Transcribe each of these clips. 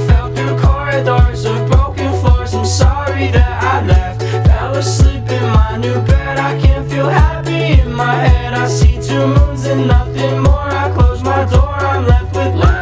fell through corridors of broken floors. I'm sorry that I left, fell asleep in my new bed. I can't feel happy in my head. I see two moons and nothing more. I close my door, I'm left with less.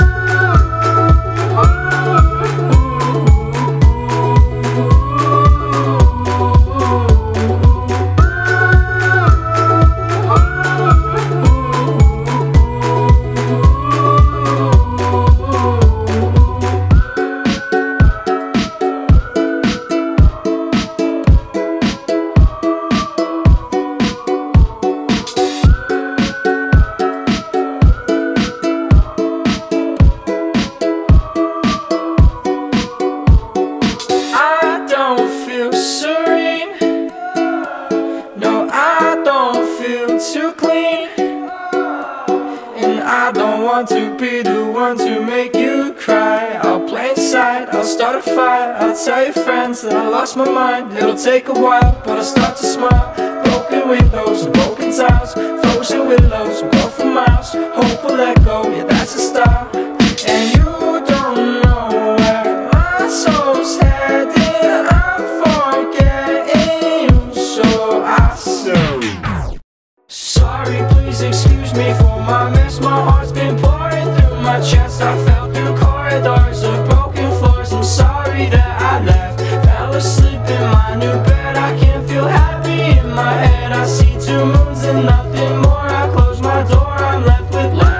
Too clean, and I don't want to be the one to make you cry. I'll play inside, I'll start a fire, I'll tell your friends that I lost my mind. It'll take a while, but I'll start to smile. Broken windows and broken tiles, frozen willows will go for miles. Hope will let go, yeah, that's a style. And you don't know where my soul's headed. I'm forgetting you, so I say sorry, please excuse me for my mess. My heart's been pouring through my chest. I fell through corridors of broken floors. I'm sorry that I left, fell asleep in my new bed. I can't feel happy in my head. I see two moons and nothing more. I close my door, I'm left with less.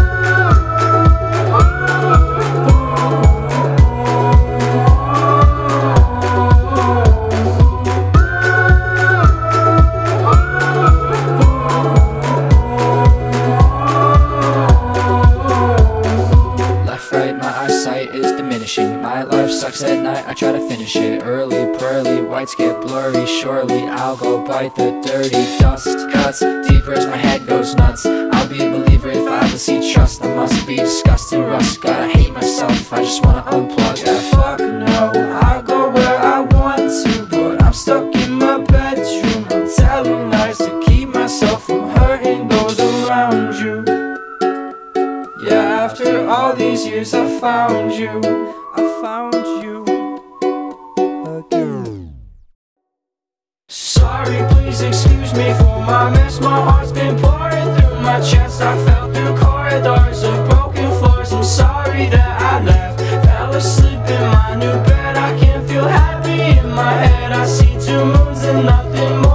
My life sucks at night, I try to finish it early, pearly, whites get blurry. Surely I'll go bite the dirty dust. Cuts deeper as my head goes nuts. I'll be a believer if I ever see trust. I must be disgusting rust. Gotta hate myself, I just wanna unplug. Fuck no, I'll go where I want to, but I'm stuck in my bedroom. I'm telling lies to keep myself from hurting those around you. Yeah, after all these years I found you. I found you again. Sorry, please excuse me for my mess. My heart's been pouring through my chest. I fell through corridors of broken floors. I'm sorry that I left, fell asleep in my new bed. I can't feel happy in my head. I see two moons and nothing more.